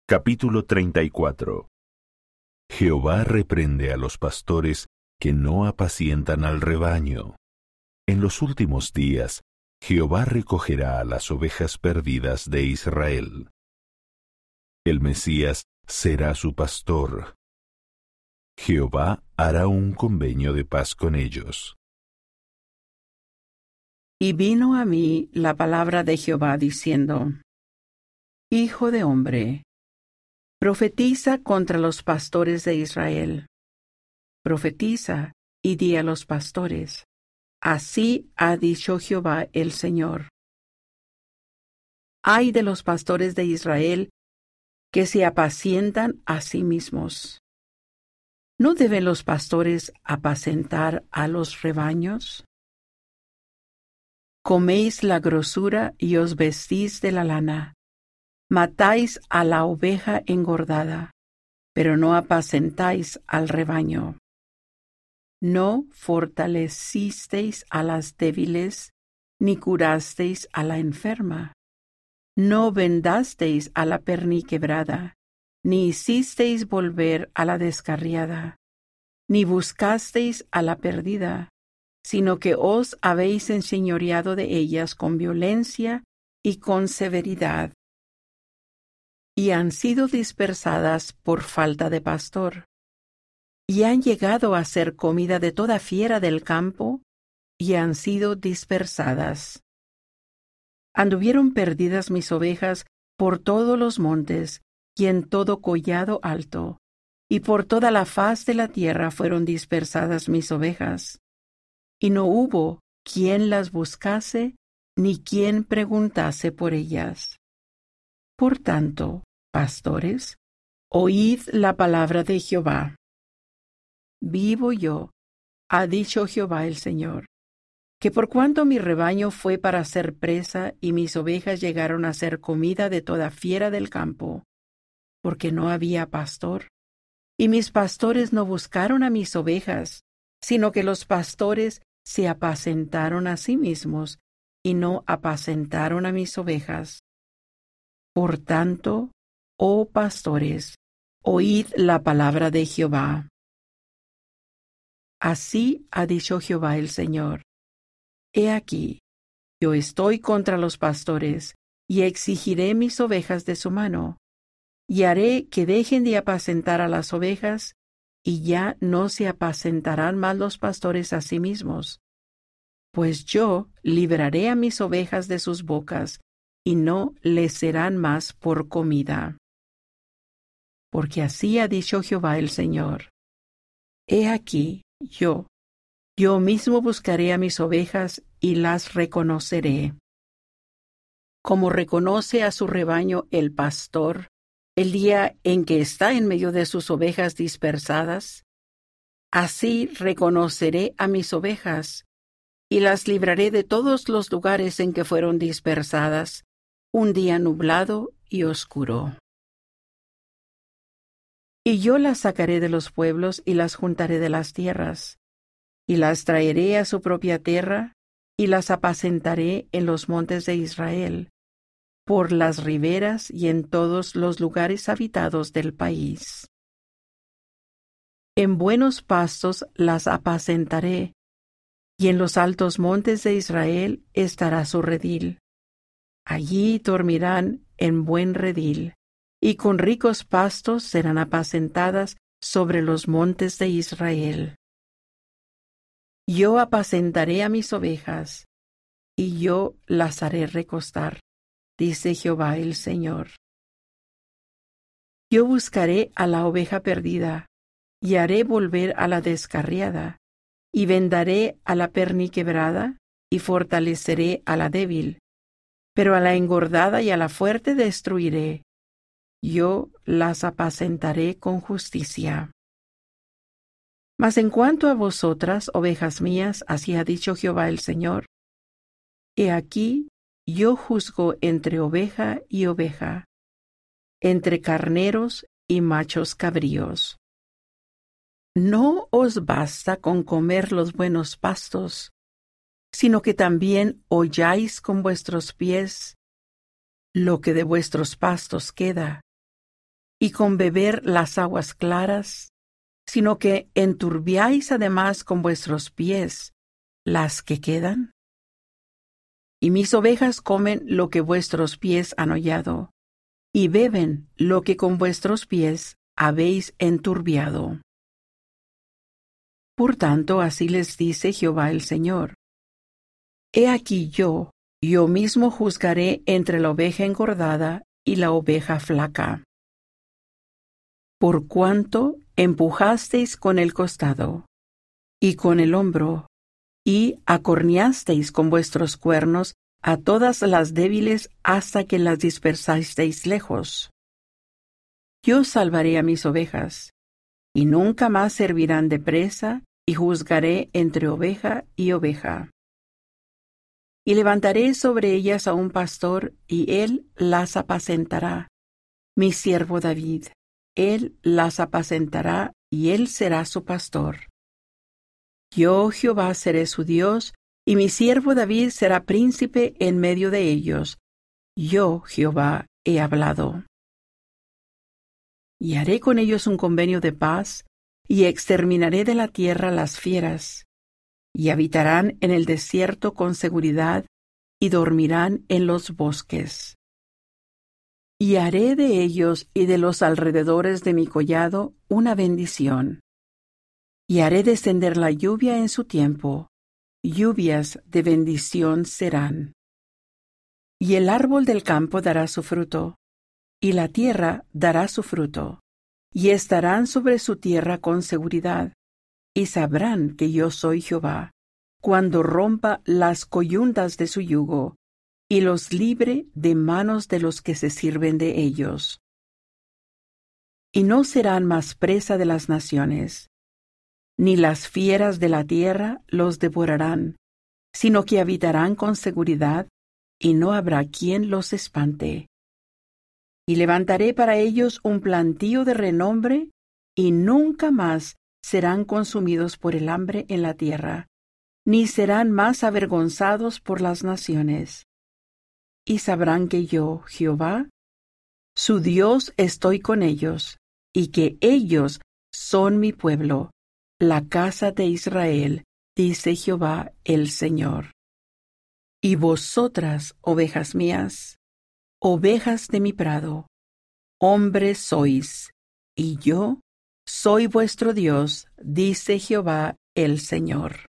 Capítulo 34. Jehová reprende a los pastores que no apacientan al rebaño. En los últimos días, Jehová recogerá a las ovejas perdidas de Israel. El Mesías será su pastor. Jehová hará un convenio de paz con ellos. Y vino a mí la palabra de Jehová diciendo: Hijo de hombre, profetiza contra los pastores de Israel. Profetiza y di a los pastores: Así ha dicho Jehová el Señor. Ay de los pastores de Israel que se apacientan a sí mismos. ¿No deben los pastores apacentar a los rebaños? Coméis la grosura y os vestís de la lana. Matáis a la oveja engordada, pero no apacentáis al rebaño. No fortalecisteis a las débiles, ni curasteis a la enferma. No vendasteis a la perniquebrada, ni hicisteis volver a la descarriada, ni buscasteis a la perdida, sino que os habéis enseñoreado de ellas con violencia y con severidad. Y han sido dispersadas por falta de pastor, y han llegado a ser comida de toda fiera del campo, y han sido dispersadas. Anduvieron perdidas mis ovejas por todos los montes, y en todo collado alto, y por toda la faz de la tierra fueron dispersadas mis ovejas. Y no hubo quien las buscase, ni quien preguntase por ellas. Por tanto, pastores, oíd la palabra de Jehová. Vivo yo, ha dicho Jehová el Señor, que por cuanto mi rebaño fue para ser presa y mis ovejas llegaron a ser comida de toda fiera del campo, porque no había pastor, y mis pastores no buscaron a mis ovejas, sino que los pastores se apacentaron a sí mismos y no apacentaron a mis ovejas. Por tanto, oh pastores, oíd la palabra de Jehová. Así ha dicho Jehová el Señor: He aquí, yo estoy contra los pastores, y exigiré mis ovejas de su mano, y haré que dejen de apacentar a las ovejas, y ya no se apacentarán más los pastores a sí mismos. Pues yo libraré a mis ovejas de sus bocas, y no les serán más por comida. Porque así ha dicho Jehová el Señor: He aquí, yo mismo buscaré a mis ovejas y las reconoceré. Como reconoce a su rebaño el pastor el día en que está en medio de sus ovejas dispersadas, así reconoceré a mis ovejas, y las libraré de todos los lugares en que fueron dispersadas, un día nublado y oscuro. Y yo las sacaré de los pueblos y las juntaré de las tierras, y las traeré a su propia tierra, y las apacentaré en los montes de Israel, por las riberas y en todos los lugares habitados del país. En buenos pastos las apacentaré, y en los altos montes de Israel estará su redil. Allí dormirán en buen redil, y con ricos pastos serán apacentadas sobre los montes de Israel. Yo apacentaré a mis ovejas, y yo las haré recostar, dice Jehová el Señor. Yo buscaré a la oveja perdida, y haré volver a la descarriada, y vendaré a la perniquebrada, y fortaleceré a la débil, pero a la engordada y a la fuerte destruiré. Yo las apacentaré con justicia. Mas en cuanto a vosotras, ovejas mías, así ha dicho Jehová el Señor: He aquí, yo juzgo entre oveja y oveja, entre carneros y machos cabríos. No os basta con comer los buenos pastos, sino que también holláis con vuestros pies lo que de vuestros pastos queda, y con beber las aguas claras, sino que enturbiáis además con vuestros pies las que quedan? Y mis ovejas comen lo que vuestros pies han hollado, y beben lo que con vuestros pies habéis enturbiado. Por tanto, así les dice Jehová el Señor: He aquí yo mismo juzgaré entre la oveja engordada y la oveja flaca. Por cuanto empujasteis con el costado, y con el hombro, y acorneasteis con vuestros cuernos a todas las débiles hasta que las dispersasteis lejos. Yo salvaré a mis ovejas, y nunca más servirán de presa, y juzgaré entre oveja y oveja. Y levantaré sobre ellas a un pastor, y él las apacentará, mi siervo David. Él las apacentará, y él será su pastor. Yo, Jehová, seré su Dios, y mi siervo David será príncipe en medio de ellos. Yo, Jehová, he hablado. Y haré con ellos un convenio de paz, y exterminaré de la tierra las fieras, y habitarán en el desierto con seguridad, y dormirán en los bosques. Y haré de ellos y de los alrededores de mi collado una bendición. Y haré descender la lluvia en su tiempo, lluvias de bendición serán. Y el árbol del campo dará su fruto, y la tierra dará su fruto, y estarán sobre su tierra con seguridad, y sabrán que yo soy Jehová, cuando rompa las coyundas de su yugo, y los libre de manos de los que se sirven de ellos. Y no serán más presa de las naciones, ni las fieras de la tierra los devorarán, sino que habitarán con seguridad, y no habrá quien los espante. Y levantaré para ellos un plantío de renombre, y nunca más serán consumidos por el hambre en la tierra, ni serán más avergonzados por las naciones. Y sabrán que yo, Jehová, su Dios, estoy con ellos, y que ellos son mi pueblo, la casa de Israel, dice Jehová el Señor. Y vosotras, ovejas mías, ovejas de mi prado, hombres sois, y yo soy vuestro Dios, dice Jehová el Señor.